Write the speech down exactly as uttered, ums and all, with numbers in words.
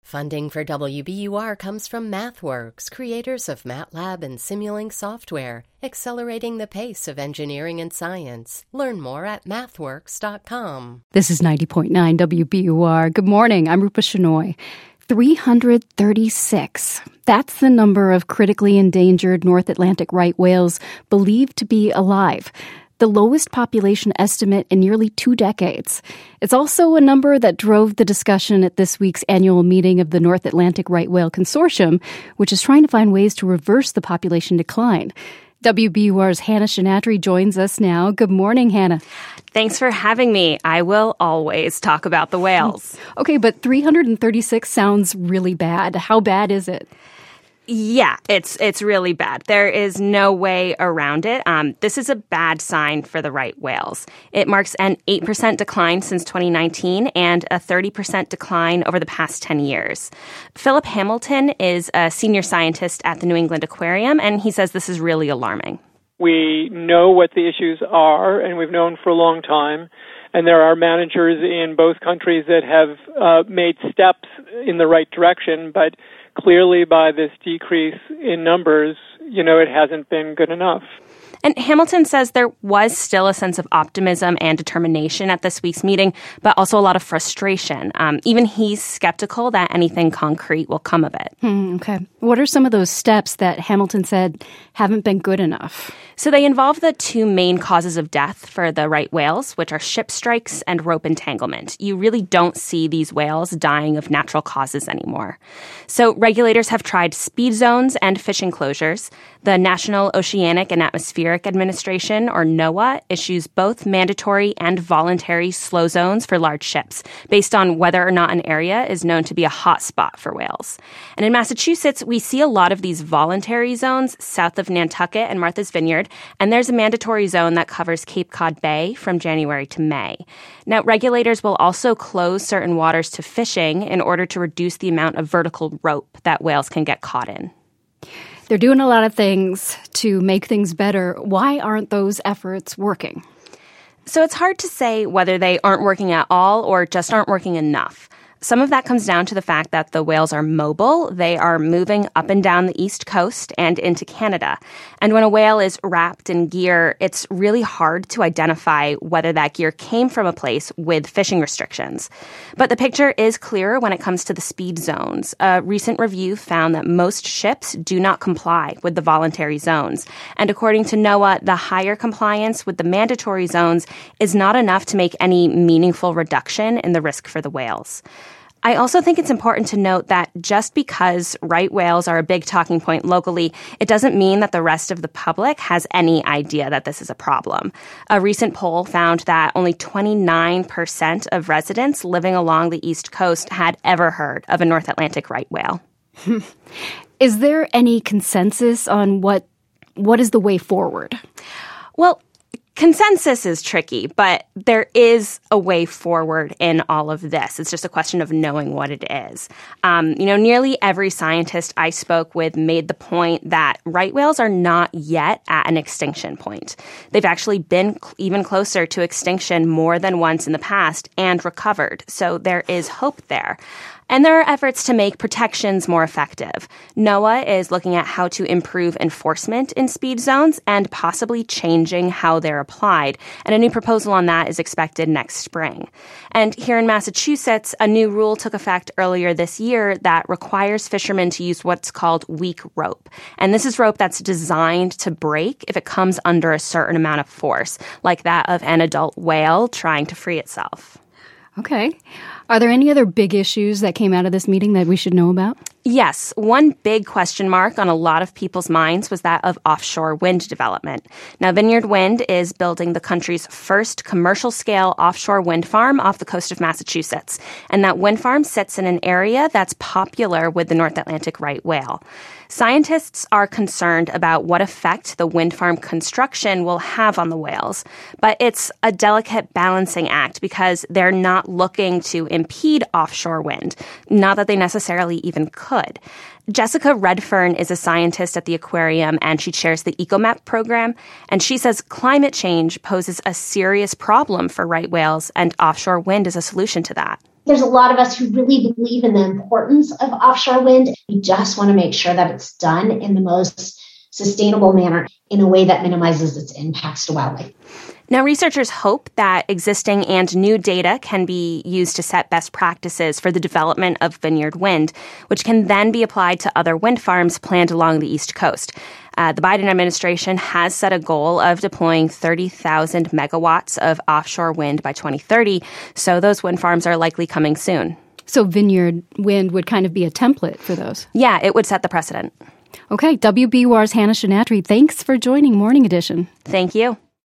Funding for W B U R comes from MathWorks, creators of MATLAB and Simulink software, accelerating the pace of engineering and science. Learn more at mathworks dot com. This is ninety point nine W B U R. Good morning. I'm Rupa Shenoy. three hundred thirty-six. That's the number of critically endangered North Atlantic right whales believed to be alive. The lowest population estimate in nearly two decades. It's also a number that drove the discussion at this week's annual meeting of the North Atlantic Right Whale Consortium, which is trying to find ways to reverse the population decline. W B U R's Hannah Shinatri joins us now. Good morning, Hannah. Thanks for having me. I will always talk about the whales. Okay, but three hundred thirty-six sounds really bad. How bad is it? Yeah, it's it's really bad. There is no way around it. Um, this is a bad sign for the right whales. It marks an eight percent decline since twenty nineteen and a thirty percent decline over the past ten years. Philip Hamilton is a senior scientist at the New England Aquarium, and he says this is really alarming. We know what the issues are, and we've known for a long time. And there are managers in both countries that have uh, made steps in the right direction, but clearly by this decrease in numbers, you know, it hasn't been good enough. And Hamilton says there was still a sense of optimism and determination at this week's meeting, but also a lot of frustration. Um, even he's skeptical that anything concrete will come of it. Hmm, okay. What are some of those steps that Hamilton said haven't been good enough? So they involve the two main causes of death for the right whales, which are ship strikes and rope entanglement. You really don't see these whales dying of natural causes anymore. So regulators have tried speed zones and fishing closures. The National Oceanic and Atmospheric Administration, or NOAA, issues both mandatory and voluntary slow zones for large ships based on whether or not an area is known to be a hot spot for whales. And in Massachusetts, we see a lot of these voluntary zones south of Nantucket and Martha's Vineyard, and there's a mandatory zone that covers Cape Cod Bay from January to May. Now, regulators will also close certain waters to fishing in order to reduce the amount of vertical rope that whales can get caught in. They're doing a lot of things to make things better. Why aren't those efforts working? So it's hard to say whether they aren't working at all or just aren't working enough. Some of that comes down to the fact that the whales are mobile. They are moving up and down the East Coast and into Canada. And when a whale is wrapped in gear, it's really hard to identify whether that gear came from a place with fishing restrictions. But the picture is clearer when it comes to the speed zones. A recent review found that most ships do not comply with the voluntary zones. And according to NOAA, the higher compliance with the mandatory zones is not enough to make any meaningful reduction in the risk for the whales. I also think it's important to note that just because right whales are a big talking point locally, it doesn't mean that the rest of the public has any idea that this is a problem. A recent poll found that only twenty-nine percent of residents living along the East Coast had ever heard of a North Atlantic right whale. Is there any consensus on what what is the way forward? Well, consensus is tricky, but there is a way forward in all of this. It's just a question of knowing what it is. Um, you know, nearly every scientist I spoke with made the point that right whales are not yet at an extinction point. They've actually been cl- even closer to extinction more than once in the past and recovered. So there is hope there. And there are efforts to make protections more effective. NOAA is looking at how to improve enforcement in speed zones and possibly changing how they're applied. And a new proposal on that is expected next spring. And here in Massachusetts, a new rule took effect earlier this year that requires fishermen to use what's called weak rope. And this is rope that's designed to break if it comes under a certain amount of force, like that of an adult whale trying to free itself. Okay. Are there any other big issues that came out of this meeting that we should know about? Yes. One big question mark on a lot of people's minds was that of offshore wind development. Now, Vineyard Wind is building the country's first commercial-scale offshore wind farm off the coast of Massachusetts. And that wind farm sits in an area that's popular with the North Atlantic right whale. Scientists are concerned about what effect the wind farm construction will have on the whales. But it's a delicate balancing act because they're not looking to impede offshore wind, not that they necessarily even could. Jessica Redfern is a scientist at the aquarium, and she chairs the EcoMap program. And she says climate change poses a serious problem for right whales, and offshore wind is a solution to that. There's a lot of us who really believe in the importance of offshore wind. We just want to make sure that it's done in the most sustainable manner in a way that minimizes its impacts to wildlife. Now, researchers hope that existing and new data can be used to set best practices for the development of vineyard wind, which can then be applied to other wind farms planned along the East Coast. Uh, the Biden administration has set a goal of deploying thirty thousand megawatts of offshore wind by twenty thirty, so those wind farms are likely coming soon. So vineyard wind would kind of be a template for those? Yeah, it would set the precedent. Okay, W B U R's Hannah Shanatry, thanks for joining Morning Edition. Thank you.